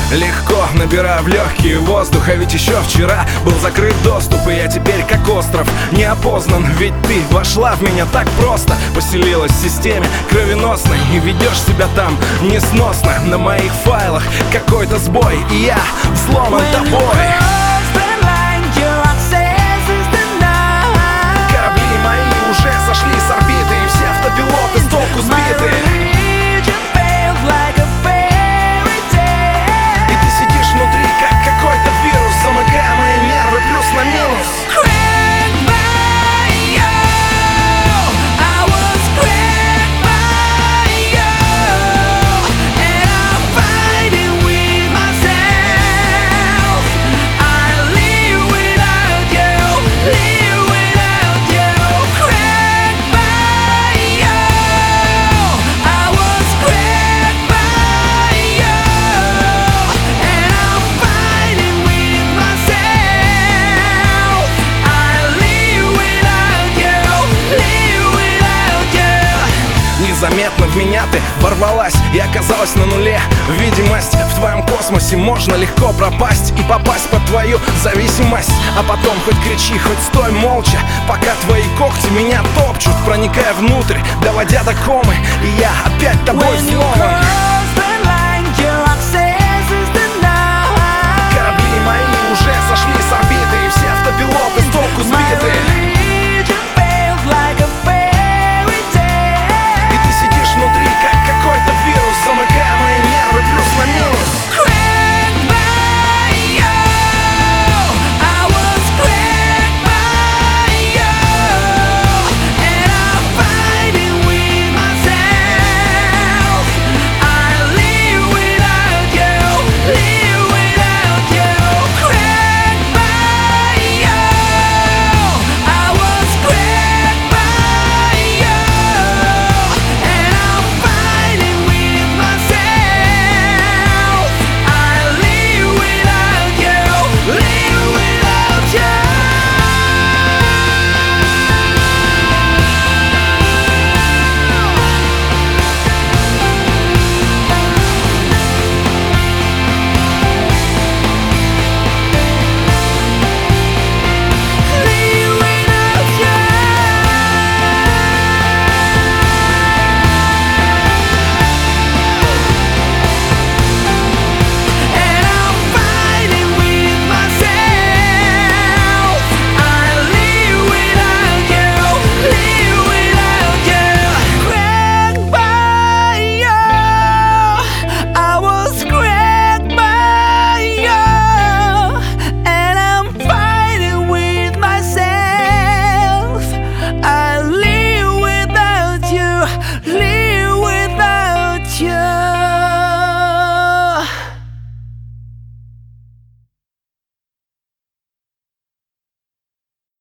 Легко набираю в легкие воздуха, ведь еще вчера был закрыт доступ, и я теперь как остров не опознан. Ведь ты вошла в меня так просто, поселилась в системе кровеносной, и ведешь себя там несносно. На моих файлах какой-то сбой, и я взломан тобой. Корабли мои уже сошли с орбиты, и все автопилоты с толку сбиты. Незаметно в меня ты ворвалась и оказалась на нуле. Видимость в твоем космосе, можно легко пропасть и попасть под твою зависимость. А потом хоть кричи, хоть стой молча, пока твои когти меня топчут, проникая внутрь, доводя до комы, и я опять тобой взломан.